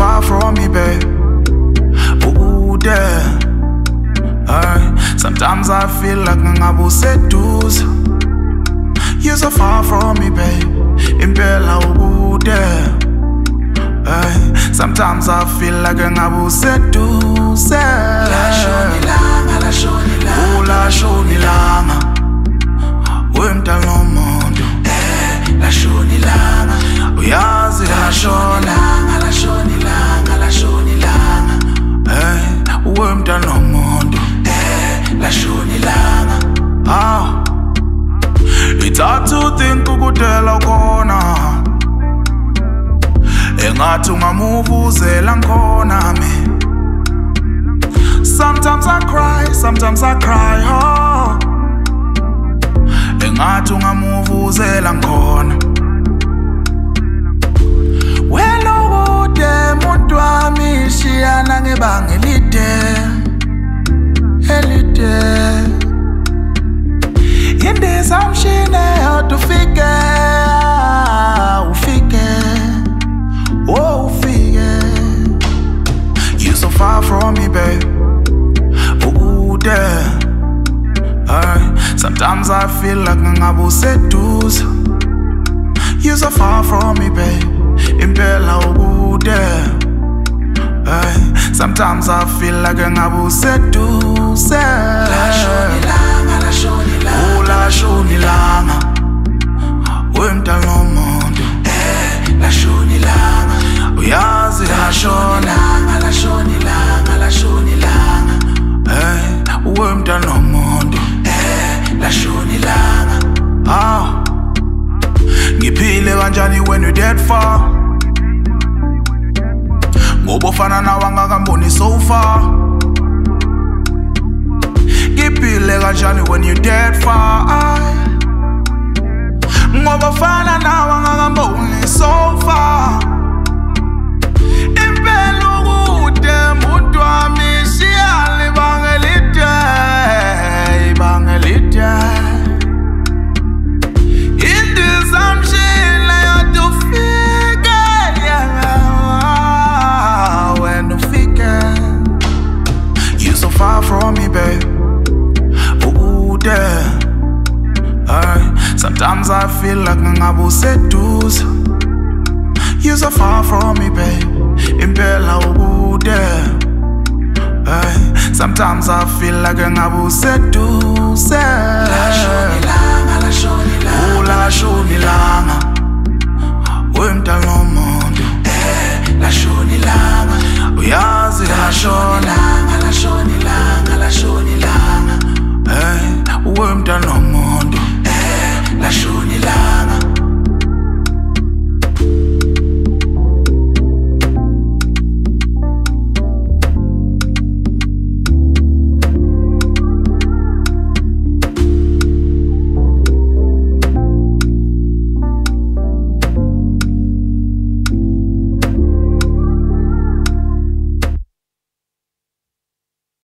far from me, babe. Ooh, there. Sometimes I feel like ngabu seduce. You're so far from me, babe. Impela ooh, there. Sometimes I feel like ngabu seduce. La shoni langa, la shoni langa. Ooh, la shoni langa. Wemta no mondo. La shoni langa. Uyazi la shoni langa, la shoni langa, la shoni langa. Wemta no mondo. La shoni langa. It's hard to think ukudela khona. Engathi ungamuvuzela khona me. Sometimes I cry, sometimes I cry, oh. Engathi ungamuvuzela khona. Wena ukude muntu wami shiyana ngebanga elide. Indizamshine yodwa ufike, oh ufike. You so far from me, babe. Ooh, there. Sometimes I feel like ngabu seduce. You so far from me, babe. Impela ooh, there. Sometimes I feel like ngabu seduce. La shoni langa, la shoni langa. Ooh, la shoni langa. Wemta no mondo. La shoni langa. Uyazi la shoni langa, la shoni langa, la shoni langa. Wemta no mondo. La shoni langa. Ngiphile kanjani when you dead far? Ngoba ufana nawe angakamboni so far. Ngiphile kanjani when you dead far? Ngoba ufana nawe angakamboni so far. Impela ukude muntu wami shiyale ibanga elide, ibanga elide. Indizamshine yodwa ufike, when ufike. You so far from me, babe. Ooh, there. Sometimes I feel like ngabu seduce. You so far from me, babe. Impela ooh, there. Sometimes I feel like ngabu seduce. La shoni langa, la shoni langa. Ooh, la shoni langa. Wemta no mondo. La shoni langa. Uyazi la shoni langa, la shoni langa, la shoni langa. Wemta no mondo. La shoni langa.